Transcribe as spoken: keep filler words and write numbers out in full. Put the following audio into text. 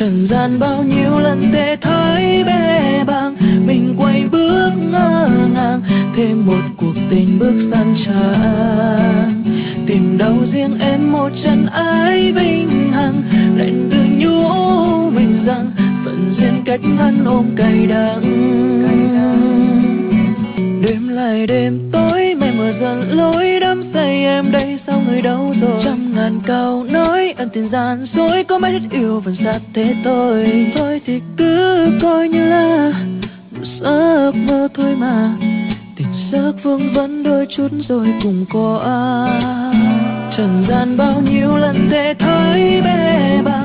Trần gian bao nhiêu lần tê thấy bê bàng, mình quay bước ngỡ ngàng, thêm một cuộc tình bước sang trang. Tìm đâu riêng em một chân ái vinh hằng, lệnh tự nhủ mình rằng phận duyên cách ngăn ôm cay đắng. Đêm lại đêm tối mây mờ dần lối, đắm say em đây sao người đâu rồi? Trăm ngàn câu nói ân tình gian dối, có mấy hết yêu vẫn sát thế tôi. Thôi thì cứ coi như là một giấc mơ thôi mà, tình giấc vương vấn đôi chút rồi cùng qua. Trần gian bao nhiêu lần thế thấy bê bàng,